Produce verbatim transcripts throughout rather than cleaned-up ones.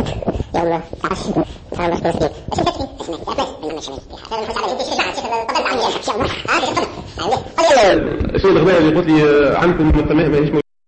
يوم تسعة عشر تسعة عشر مسكين ايش تكفي ايش ما يا بس من مش هذا انت شو جماعه شيخ طبعا عني ان شاء الله ها تفضل شو الاخبار اللي قلت لي عنكم تمام ما هيش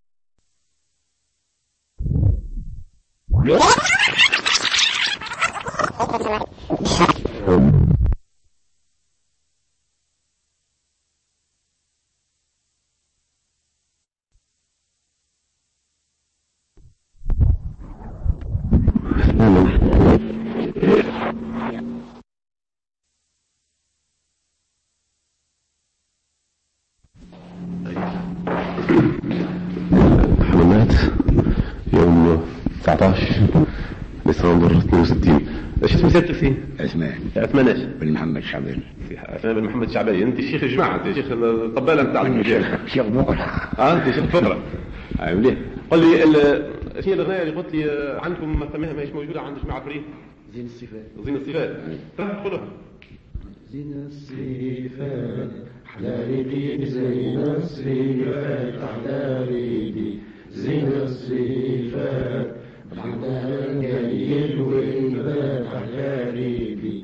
حمامات يوم تسعة عشر ديسمبر اثنين وستين. ايش اسم سيادتك فيه؟ عثمان عثمان ايش؟ بن محمد الشعباني. عثمان بن محمد الشعباني. انت شيخ الجماعه، انت شيخ الطباله نتاع المجال. شيخ بقرة. اه انت شيخ فقره. اي مليح. قل لي شنو الاغنيه اللي قلت لي عنكم ما ماهيش موجوده عند جماعه فريق؟ زين الصفات. زين الصفات. تروح تقولها. زين الصفات أحلى ريدي، زين الصفات أحلى ريدي، زين الصفات بعدها الجيل والبات أحلى ريدي.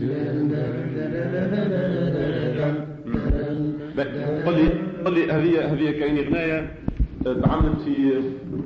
قل لي قل لي هذه هذه كاين اغنيه تعملت في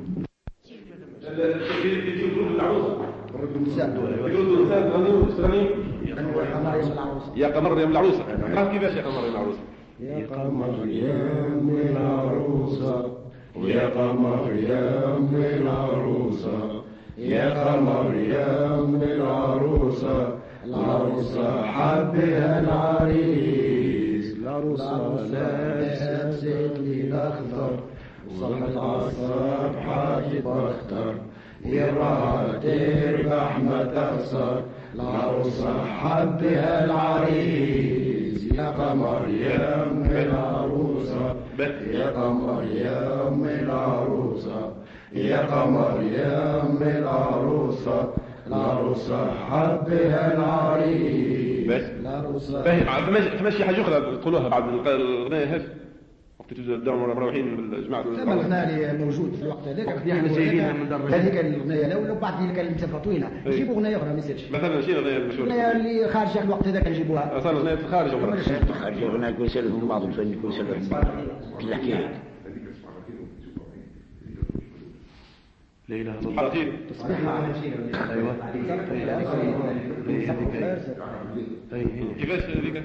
في جروب العروسه. جروب النساء. جروب النساء غنوا استغني يا قمر يا العروسه. قال كيفاش يا قمر يا العروسه؟ يا قمر يا العروسه ويا قمر يا العروسه، يا قمر يا العروسه، العروسه حبها العريس، العروسه لابسه الزيت الاخضر وصلت عالصاب حاجب اختر، يا راح تربح ما تخسر، العروسه حبها العريس، يا قمر يا ام العروسه، يا قمر يا ام العروسه، يا قمر يا ام العروسه، العروسه حبها العريس. بس العروسه فاهم. فماشي حاجه اخرى تقولوها بعد الاغنيه هذه وقت تدعوا مروحين بالجماعه. ثم الاغنيه اللي موجود في الوقت هذاك احنا جايين من درب هذيك الاغنيه الاولى وبعد ذلك المسافه طويله نجيبوا اغنيه اخرى ما يصيرش. مثلا شنو الاغنيه المشهوره؟ الاغنيه اللي خارجه الوقت هذاك نجيبوها. صار اغنيه الخارج ولا خارج هنا يكون سلف من بعض الفن يكون سلف من بعض كل حكايه. لا اله الا الله. خير ايوه كيفاش هذيك؟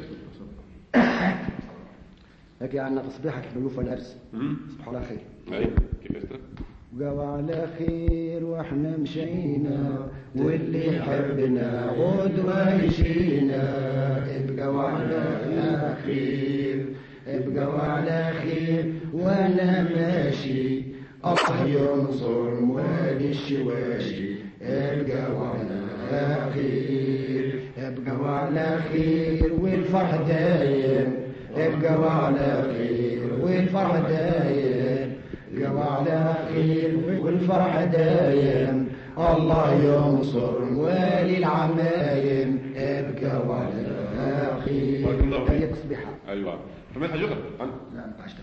هكا عندنا تصبيحه كيف نقولوا العرس. صبحوا على خير. اي كيفاش بقاو على خير واحنا مشينا واللي حبنا غدوة يجينا، ابقاو على خير ابقاو على خير وانا ماشي الله ينصر موالي الشواشي، ابقاو على خير ابقاو على خير والفرح دايم، ابقاو على خير والفرح دايم، ابقاو على خير والفرح دايم، الله ينصر موالي العمايم، ابقاو على خير. هي تصبيحة. ايوه فما حاجه اخرى؟ لا ما عشت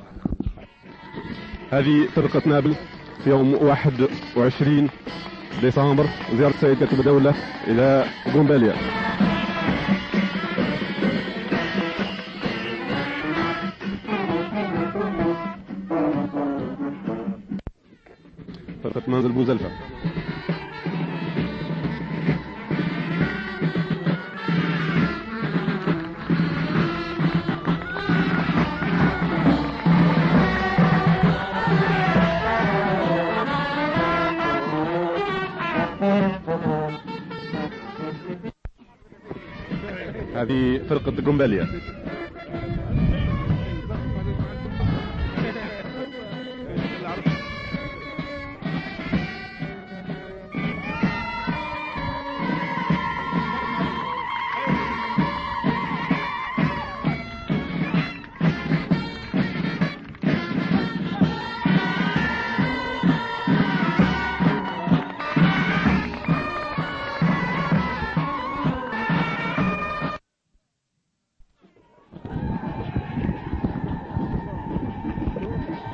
هذه فرقة نابل في يوم واحد وعشرين ديسمبر زيارة سيد كاتب الدولة إلى غومباليا. فرقة منزل بوزلفة. هذه فرقة غومباليا.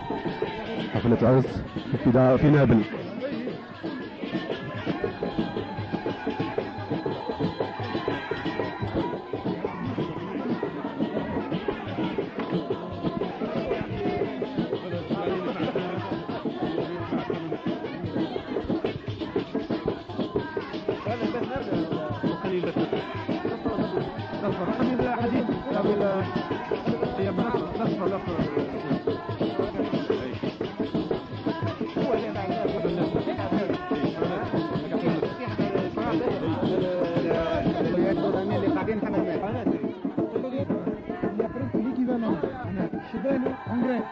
حفلة عرس في نابل. حديد هي نصف نصف اللي قاعدين حمل l'équivalent شبانه انجري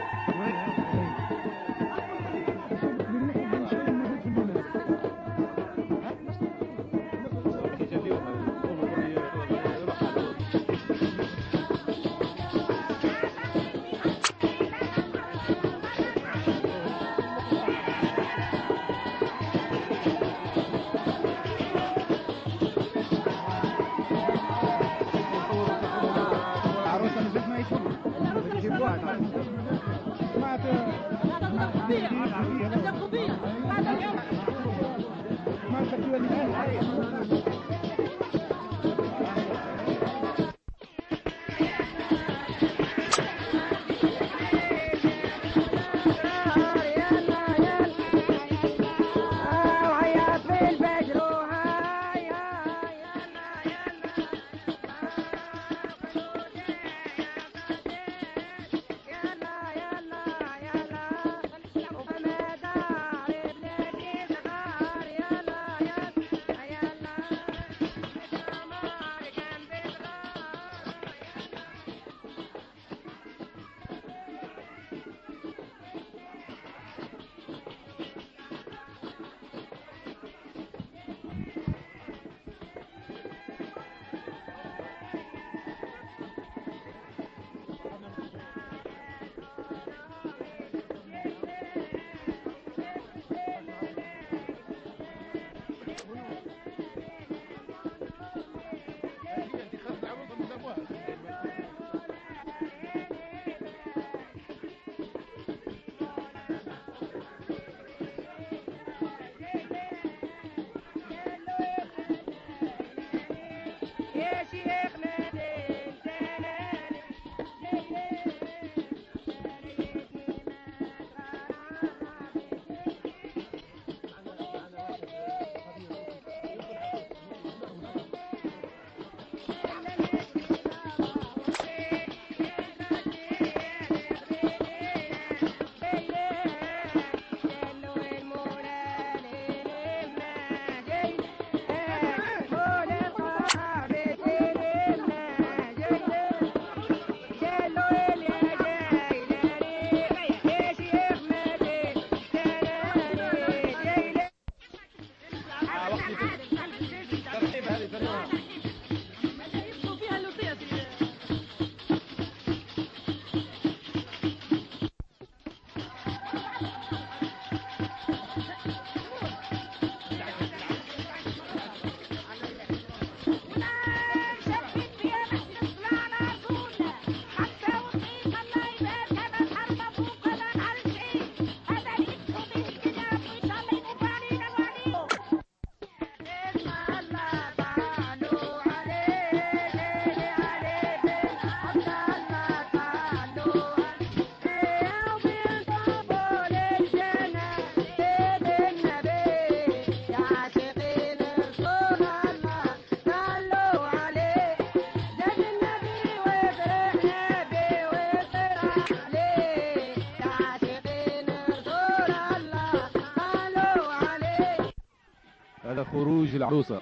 هذا خروج العروسة.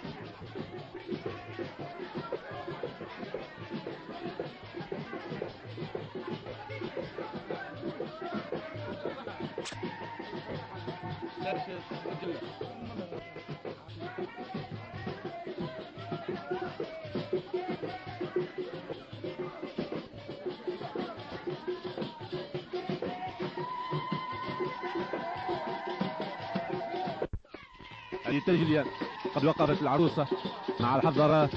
هذه تجليا قد وقفت العروسة مع الحضارات.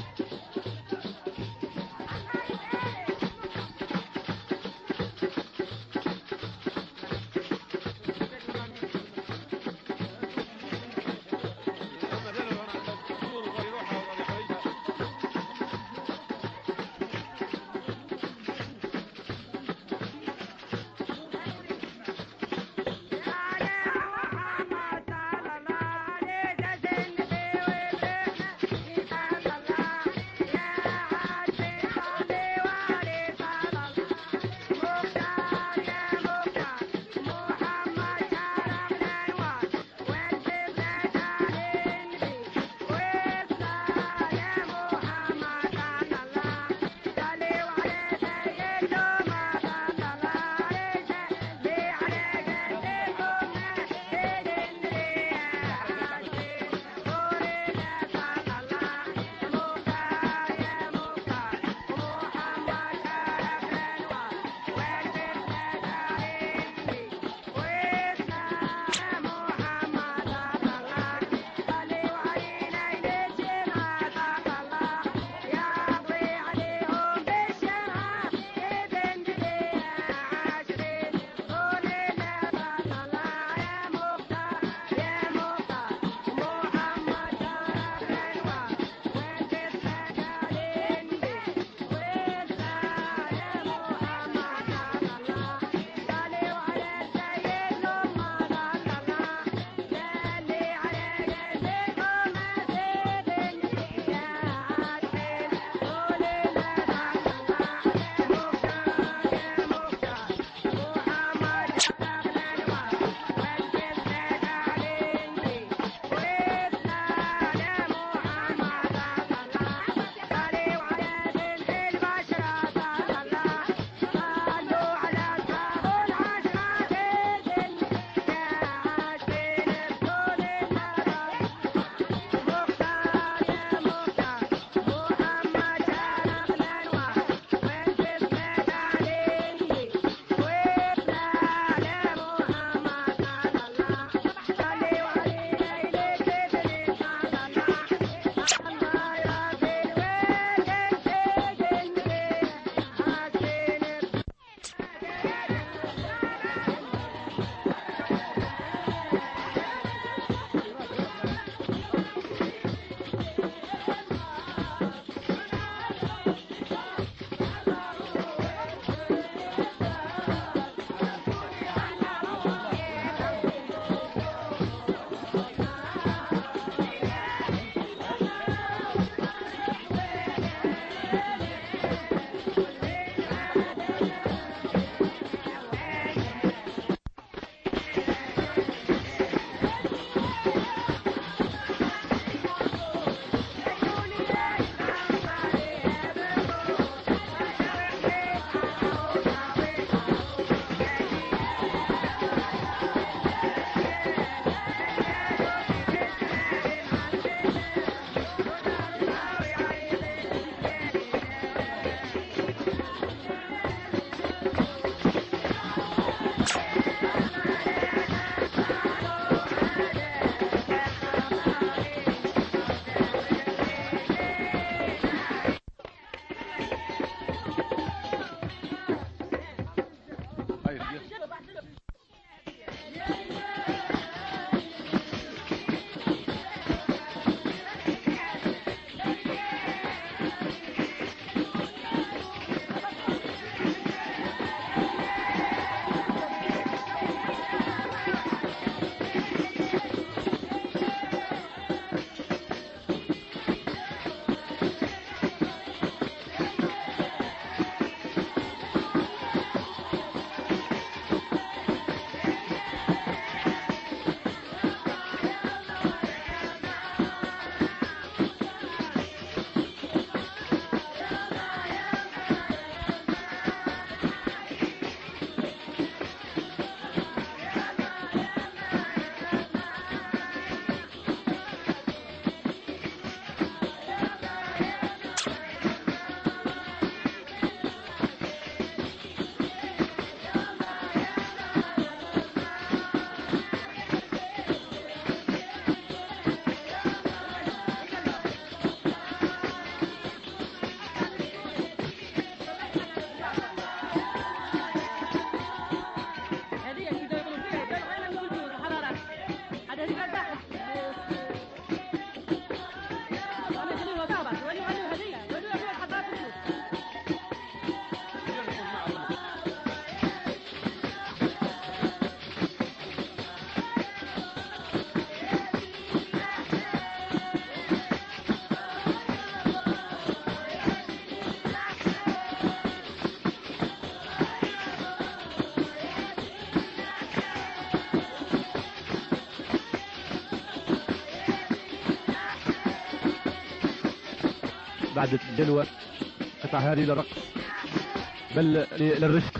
قاعدة الجلوة قطع هذه للرقص بل للرفق.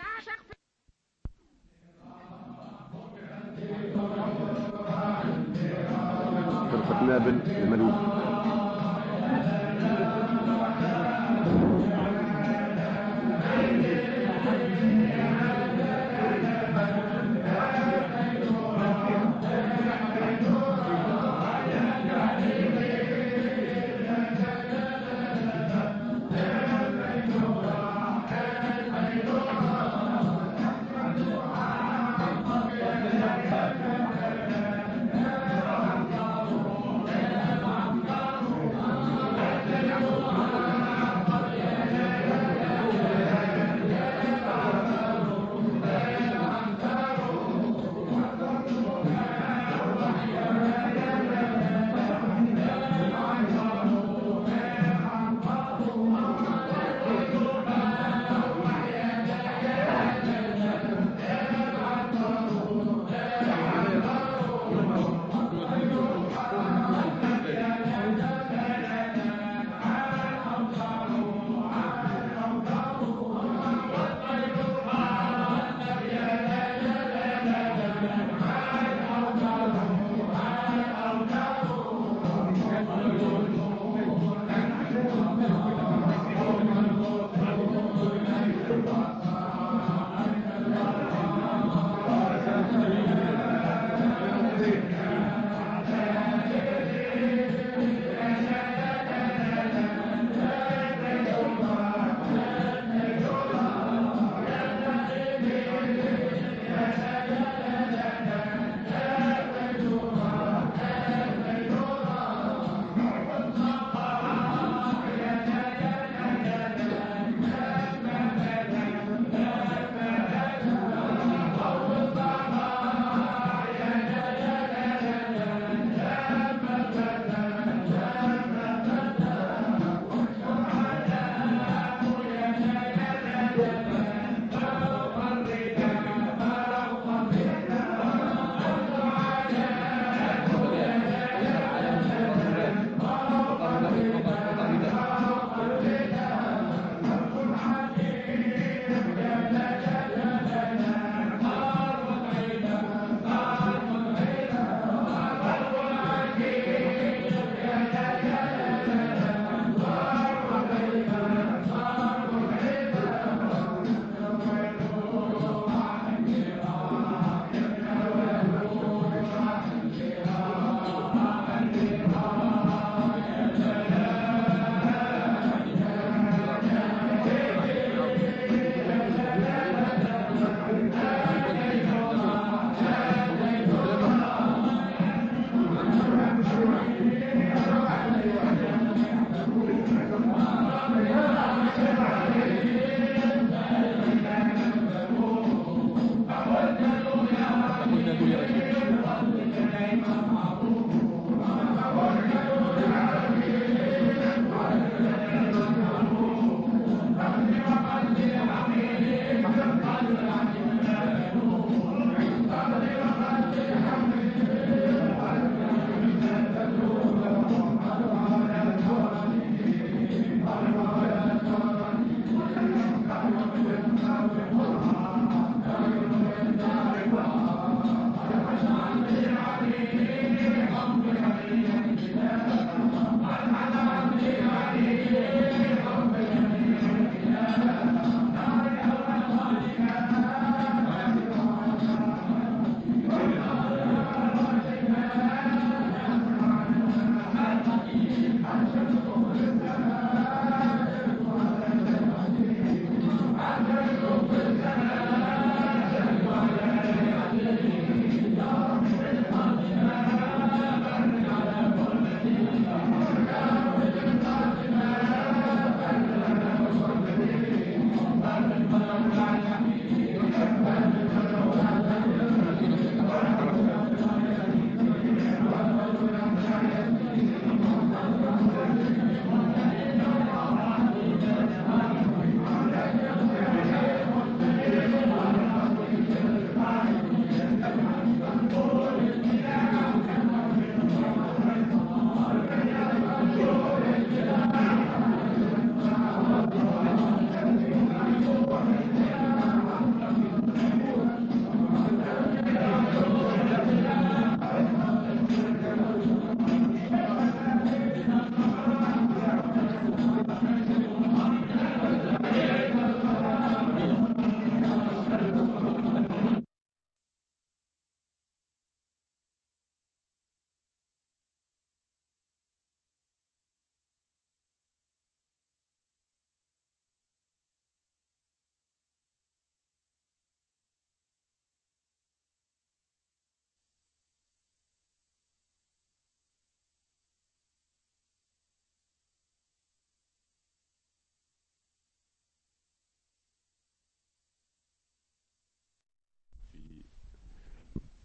فرقة نابل الملوك.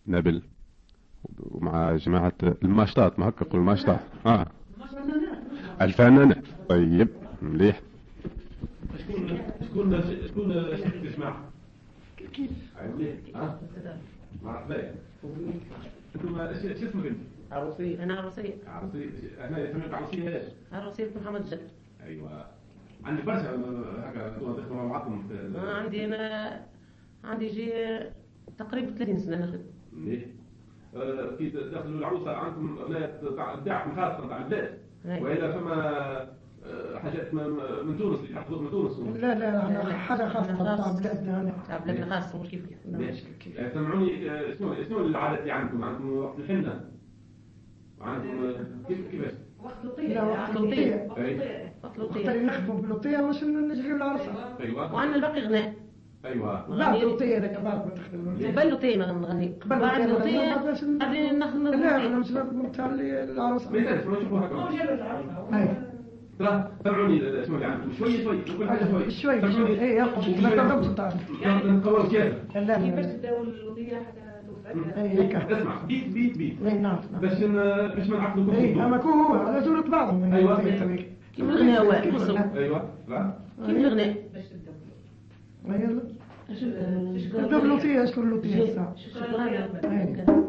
نابل ومع جماعة الماشطات، ما هكا نقول الماشطات. اه الفنانات. طيب مليح. شكون شكون شكون شيخ الجماعة؟ كيف؟ مليح. اه مرحبا. انتم اش اسمك انت؟ عروسية. أنا عروسية. عروسية. احنا يسميوك عروسية ايش؟ عروسية محمد الجد. ايوه. عندك برشا هكا تخدموا مع بعضكم؟ عندي أنا عندي يجي تقريبا ثلاثين سنة نخدم. مليح. كي تدخلوا العروسة عندكم بتاعكم خاصة تاع البلاد وإلا فما حاجات من تونس اللي تحفظوها من تونس؟ لا لا احنا حاجة خاصة تاع بلادنا هنا. تاع بلادنا خاصة مش كيف كيف. سمعوني شنو شنو العادات اللي عندكم؟ عندكم وقت الحنة؟ عندكم كيف كيفاش؟ وقت لطية. وقت لطية. وقت لطية. وقت اللي نخدموا باللطية واش نجريو العرسة. أيوة. وعندنا الباقي غناء. ايوه. بعد لطية ذاك بعد ما تخدم. قبل لطية نغني. بعد لطية قبل نخدم. لا انا مش نتاع العروسة. ما يدرس ما نشوفوا هكا. اي. ترى سمعوني شنو اللي عندكم شوي شوي كل حاجة شوي. شوي شوي. اي ياخذ ما تقدرش تعرف. نقولوا كيف؟ لا كيفاش تبداو اللطية حتى توفى؟ اي هيك. اسمع بيت بيت بيت. اي نعم. باش باش ما نعقلوا كل اي اما كو هو على زورة بعضهم. ايوه. كيف الغناء ايوه. لا. كيف الغناء؟ يلا. نبدأ باللطية. اشكر اللطية. شكرا.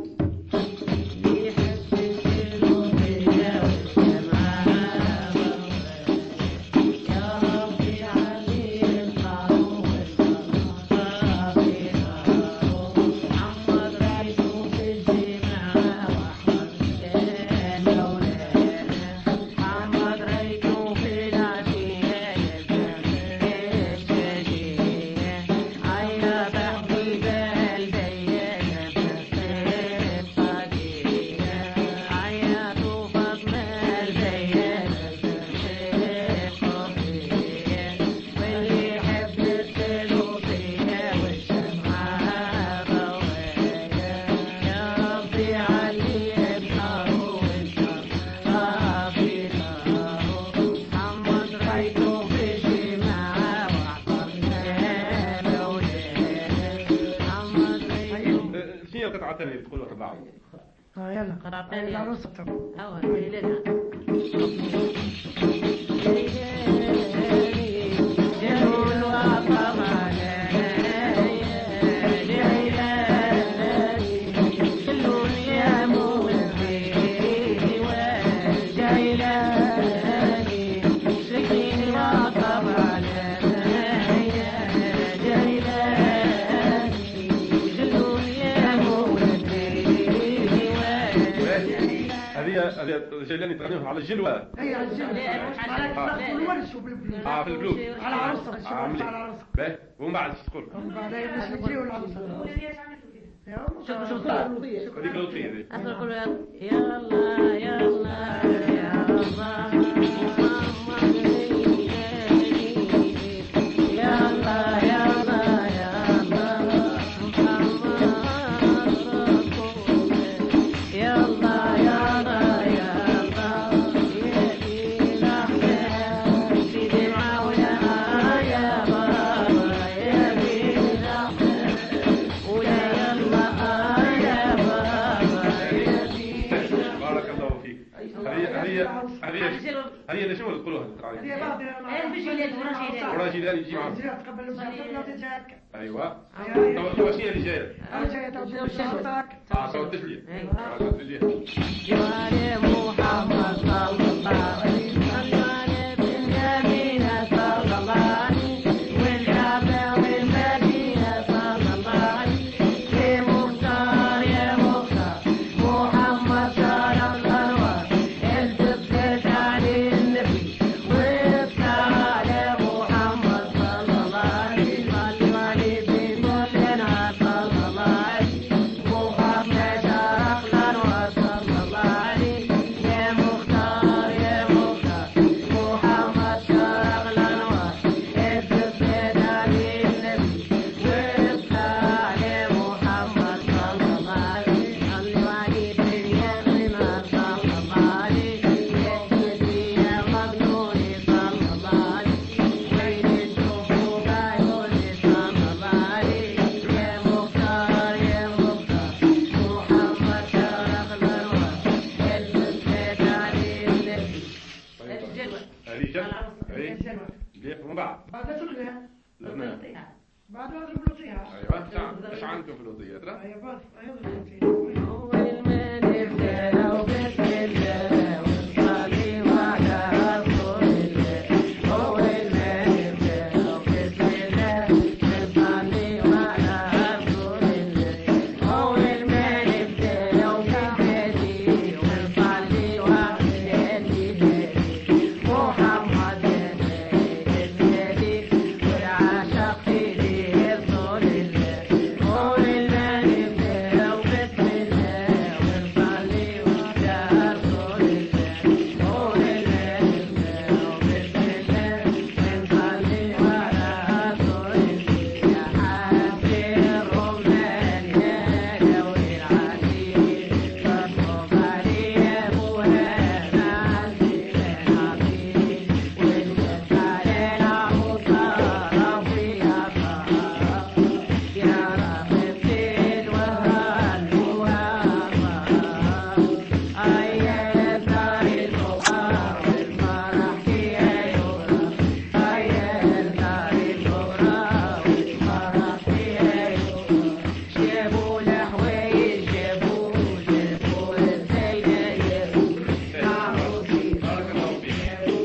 تقولوا بعض. اه يلا. قرار ثاني. العروسة. اه ليلى. جيلاني تغنيهم على الجلوة. اي على الجلوة. على الورش وبالبلوز. اه في البلوز. على العروسة. على العروسة. باهي ومن بعد ايش تقول؟ ومن بعد باش نجيو العروسة. شوف شوف اللطية. هذيك اللطية ذي. أقول يلا يلا يا الله. هي اللي شنو اللي تقولوها؟ هي بعض وراجلان يجي معهم. تقبل المسافر. ايوه. تو شنو اللي جايه؟ جايه تو الشهر. اه تو التسلية. يا محمد صلى الله عليه وسلم. الأغنية بعد هذا البلوطية. أيوة شعب إيش عندكم في الوصية ترى؟ أيوة بعد هذا البلوطية. هو الملك لو بسم الله والصلي وعلى رسول الله. هو الملك لو بسم الله والصلي وعلى رسول الله. هو الملك لو بسم والصلي وعلى الله. محمد الهادي والعاشق في رسول الله. هو الملك لو بسم الله والصلي وعلى رسول الله. هو الملك لو بسم الله والصلي وعلى رسول الله. يا حاسي الرمال يا قوي العزيز فاطلب علي يا ابو هذا عزيز العظيم. والجد على العروسة ربي يا طه يا رب الدين وهالموافق. أيا دار الفقراء والفرح فيها يغرى. أيا دار الفقراء والفرح فيها يغرى. جابوا الحوايج جابوا جابوا الزينة العروسي بارك الله فيك.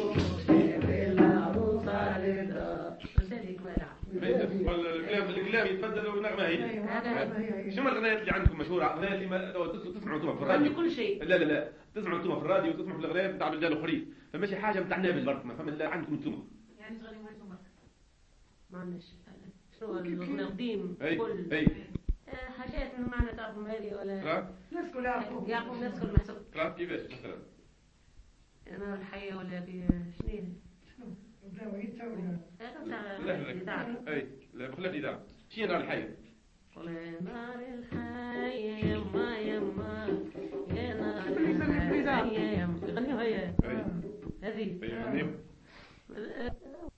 العروسة للدار. وسالك ولع. الكلام الكلام يتبدل والنغمة هي. شو الأغنيات اللي عندكم مشهورة؟ أغنيات اللي ما تسمعوا أنتم في عندي الراديو؟ كل شيء. لا لا لا تسمعوا أنتم في الراديو وتسمعوا في الأغنيات بتاع بلدان أخرين، فماشي حاجة بتاع نابل برك ما فما عندكم أنتم. يعني صغير ما يسمع. ما عندناش. شنو الأغنية قديم أي كل أي آه، حاجات من معنى تعرفهم هذه ولا ترى الناس كلها يعرفوه. يعرفوا الناس كل محسوب. ترى كيفاش مثلا؟ أنا الحية ولا ب شنو شنو؟ بداوا يتساووا. هذا بتاع لا لا الإذاعة. أي لا بخلاف الإذاعة. شنو نار الحي؟ قل يا نار الحي يما يما يا نار اللي يسمي في الإذاعة. الحي يما يغنيوها هي أي هذه. أي يعني آه،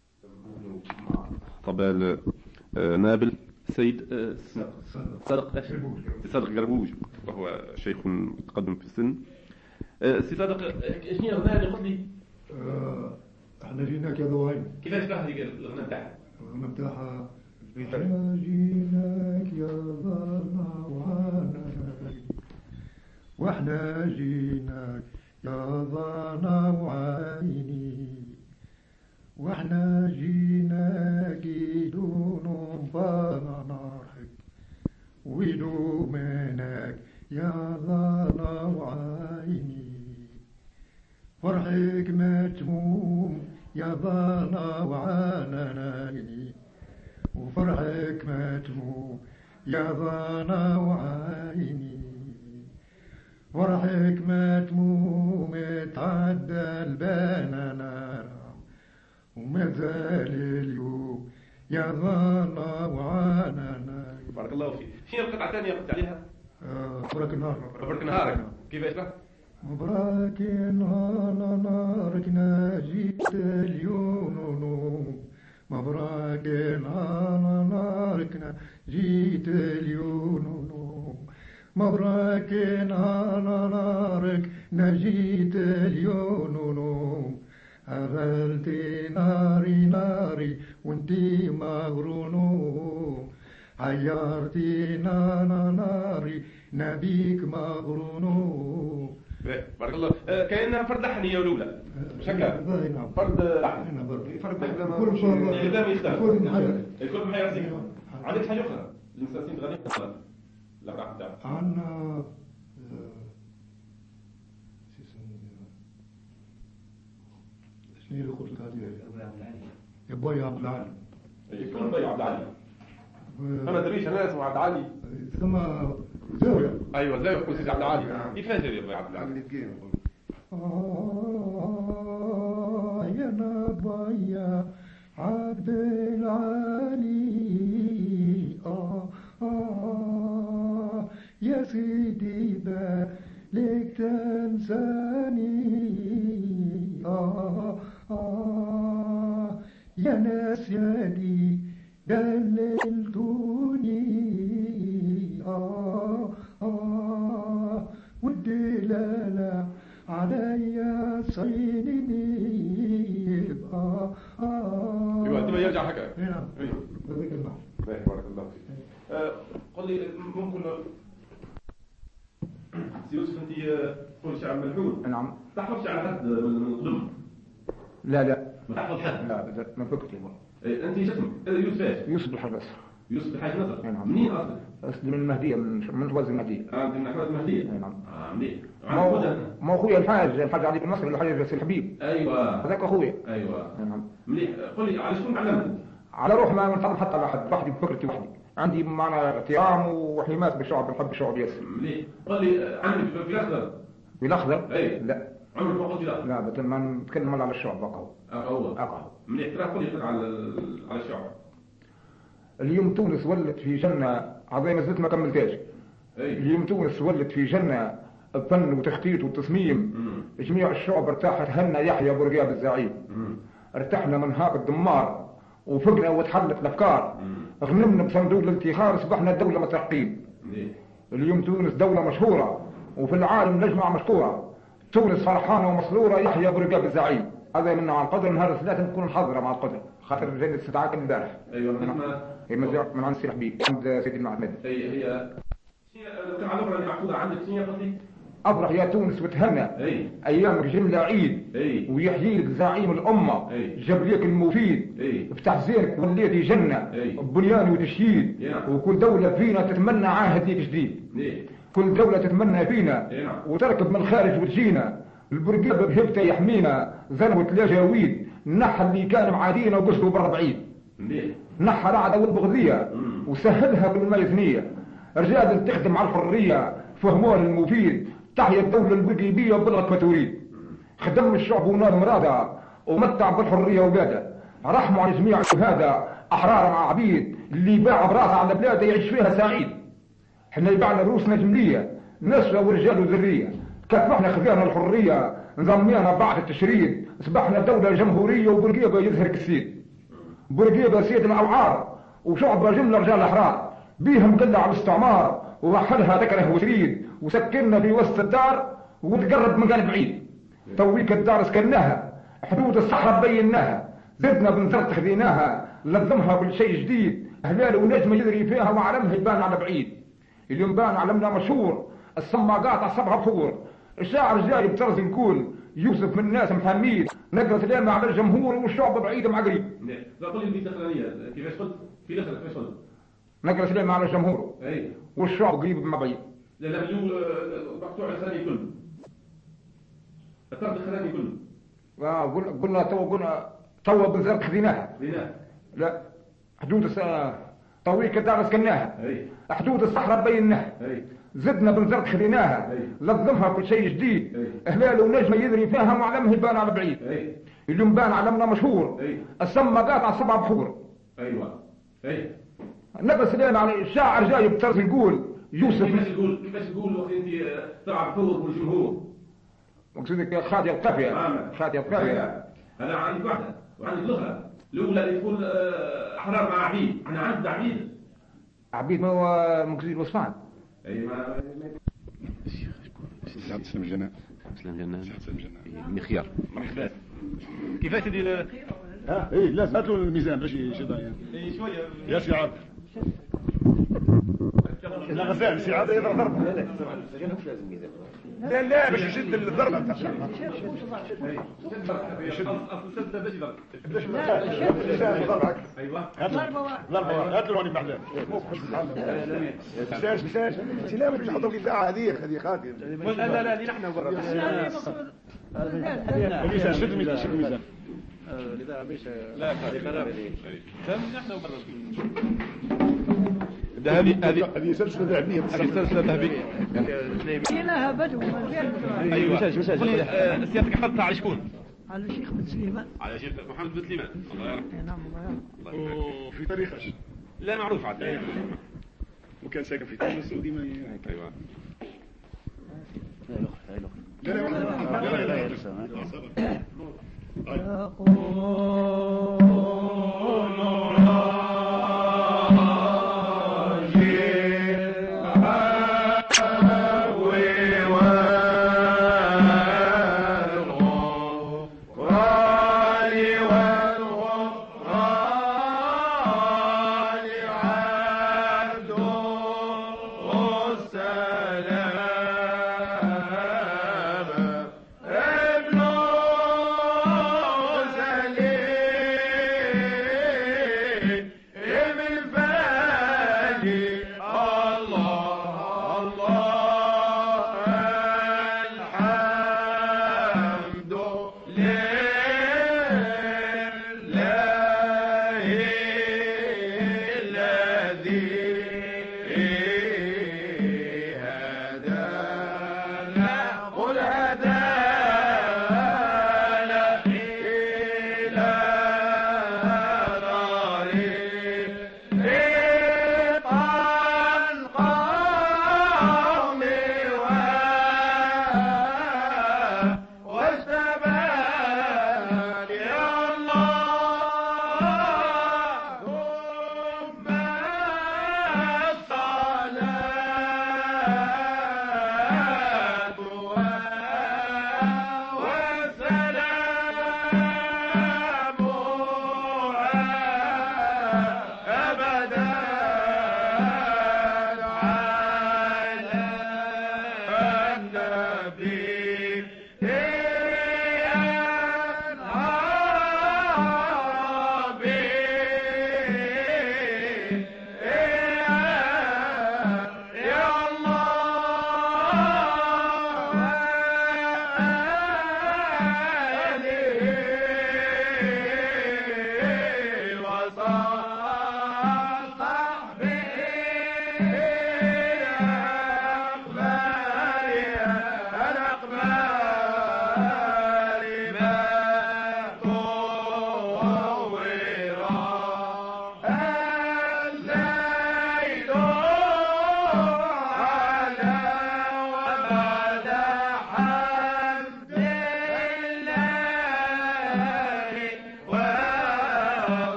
طبعا نابل سيد صدق صدق قربوج وهو شيخ متقدم في السن. سي صدق شنو هي الأغنية اللي قلت لي؟ احنا جيناك يا ضوين. كيفاش تهدي الأغنية بتاعها؟ الغنى بتاعها احنا جيناك يا ضرنا وعنا واحنا جيناك يا ضرنا وعيني واحنا جيناك يدون بانا نارك ويدومناك يا ضرنا وعيني فرحك متموم يا ضنا وعاناني وفرحك متموم يا ضنا وعيني فرحك متموم تعدى البنانا ومازال اليوم يا ضنا وعاناني. بارك الله فيك. شنو القطعة الثانية قلت عليها؟ فرك النهار. برك نهارك كيفاش لا؟ مبراك نهار نارك ناجيت اليوم مبراك نهار نارك ناجيت اليوم مبراك نهار نارك ناجيت اليوم أغلتي ناري ناري وانتي مغرونو حيرتي نانا ناري نبيك مغرونو. بارك الله. آه كأنها فرد لحني يا ولولا شكلها فرد لحن فرد كل الكلام يختلف الكل محير راسك. عندك حاجة أخرى المستثمرين تغني مثلا لا راح تعرف عنا شنو اللي قلت هذه يا بوي عبد العالي يكون بي عبد العالي. أنا دريش أنا اسمه عبد العالي ثم زاوية. أيوة زاوية يقول سيدي عبد العالي. كيفاش يا بوي عبد العالي؟ آه يا نبايا عبد العالي آه آه يا سيدي بالك تنساني آه آه يا ناس يدي دللتوني آه آه والدلالة عليا صيني آه آه ايوه انت ما يرجع هكا. بذكر الله. بارك الله فيك. آه، قل لي ممكن سي يوسف انت تقول شعر ملحون. نعم. تحفظ شعر حد من قدم؟ لا لا ما تحفظ حد؟ لا ما فكرت. إيه، انت شو يوسف ايش؟ يوسف الحرس. يوسف الحاج نصر. نعم. منين اصلك؟ اصلي من المهديه، من من وزن المهديه. اه انت من احمد المهديه؟ نعم. اه مليح. ما اخويا الحاج الحاج علي بن نصر الحاج بن الحبيب. ايوه هذاك اخويا. ايوه نعم. مليح. قل لي على شكون علمت؟ على روح ما نتعلم حتى على حد، وحدي بفكرتي وحدي. عندي معنى احترام وحماس بالشعب، بنحب الشعب ياسر. مليح. قل لي عندك في الاخضر؟ في الاخضر؟ اي لا. عمرك ما قلت لا؟ لا بس ما نتكلم على الشعب اقوى. اقوى. اقوى. مليح. ترى قل لي على على الشعب. اليوم تونس ولت في جنة عظيمة، زلت ما كملتاش. اليوم تونس ولت في جنة الفن وتخطيط وتصميم. جميع الشعب ارتاحت، هنا يحيى بورقياب الزعيم. ارتحنا من هاك الدمار وفقنا وتحلت الافكار. غنمنا بصندوق الانتخاب، اصبحنا دولة مترقين. اليوم تونس دولة مشهورة وفي العالم نجمع مشكورة. تونس فرحانة ومسرورة، يحيى بورقياب الزعيم. هذا من على القدر، نهار الثلاثاء نكون محضرة مع القدر، خاطر جنة استدعاء كان امبارح. ايوه من من عند سي حبيب عند سيدي المعتمد. هي هي كم على الأخرى المحفوظة عندك شنو قصدي؟ أفرح يا تونس وتهنى. أي. أيامك جملة عيد. أي. ويحيي لك زعيم الأمة. أي. جاب ليك المفيد. أي. افتح زينك وليتي جنة. أي. بنيان وتشييد. yeah. وكل دولة فينا تتمنى عاهد ليك جديد. yeah. كل دولة تتمنى فينا. yeah. وتركب من خارج وتجينا. البرقيبة بهبته يحمينا، زنوة لاجاويد، نحى اللي كان معادينا وقصده برا بعيد. yeah. نحى العداوة والبغضية mm. وسهلها بالميزنية. رجال تخدم على الحرية فهموها المفيد، تحيا الدولة البرقيبية وبلغت ما تريد. خدم الشعب ونال مرادها ومتع بالحرية وبلاده. رحموا على جميع الشهداء أحرار مع عبيد، اللي باع براسه على بلاده يعيش فيها سعيد. احنا يبعنا روسنا جملية، نسوة ورجال وذرية، كافحنا خذينا الحرية، نظمينا بعد التشريد، اصبحنا دولة جمهورية وبرقيبة يزهر كسيد. برقيبة سيد الأوعار وشعب جملة رجال أحرار، بيهم قلع على الاستعمار ورحلها تكره وتريد، وسكننا في وسط الدار وتقرب مكان بعيد. تويك الدار سكناها، حدود الصحراء بيناها، زدنا بنزرت خذيناها، لظمها كل شيء جديد. هلال ونجمة يدري فيها وعلمها يبان على بعيد. اليوم بان علمنا مشهور، السماقات على سبع بحور. الشاعر جاي بطرز نقول يوسف من ناس محميد، نقرة اليوم على الجمهور والشعب بعيد مع قريب. لا قل لي الداخلية كيفاش قلت؟ في داخل كيفاش قلت؟ نقرة اليوم على الجمهور. اي. والشعب قريب مع بعيد. لا لا اليوم مقطوع الخلاني كله. الطرد الخلاني كله. اه قلنا تو قلنا تو بنزرت خذيناها. خذيناها. لا حدود الس... طويك الدار سكناها. اي. حدود الصحراء بيناها. اي. زدنا بنزرت خذيناها. اي. لظمها كل شيء جديد. اي. هلال ونجمة يدري فيها وعلمها يبان على بعيد. اي. اليوم بان علمنا مشهور. اي. السماقات على سبع بحور. ايوه. اي. نقص لنا على الشاعر جاي بطرز يقول يوسف. كيفاش تقول كيفاش تقول وقت انت تلعب بحور والجمهور؟ مقصودك خاطئ القافية. خاطئ القافية. انا عندي واحدة وعندي الاخرى. الاولى اللي تقول احرار مع عبيد، انا عندي عبيد. عبيد ما هو مقصود الوصفان. اي ما سعد سلم الجنان. سلم جنان. سلم جنان. من خيار. مرحبا. كيفاش تدير؟ ها ايه لازم هات له الميزان باش يشد. اي شويه. يا سي عبد. لا غزال سي عبد يضرب ضربه. لا لا باش يشد الضربه بتاع. يشد اصل سد باش يضرب. باش يضرب. ايوه. ضربه ضربه هات له هوني محلاه. مساج مساج سلام باش نحطوا في الساعه هذيك هذه خاطر. لا لا لا اللي نحن برا. الميزان شد الميزان شد الميزان. لذا باش لا هذه قرار. تم نحن برا. هذه هذه هذه سلسله ذهبيه. هذه سلسله ذهبيه. لها بدو. ايوه مساج مساج. سيادتك حطها على شكون؟ على الشيخ بن سليمان. على شيخ محمد بن سليمان. الله يرحمه. نعم الله يرحمه. وفي تاريخش. لا معروف عاد. وكان ساكن في تونس وديما ايوه. لا لا لا لا لا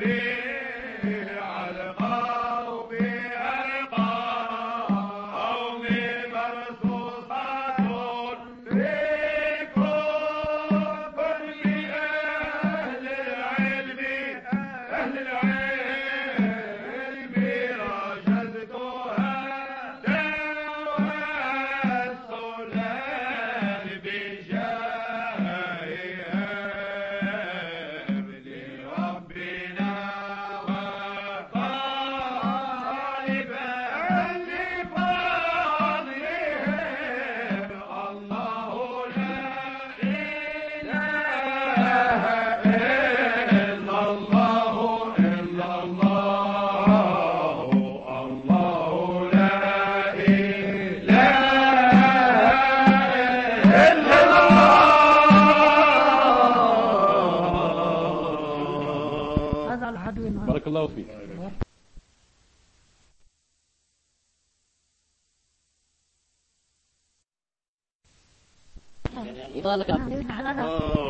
بارك الله فيك. يطلق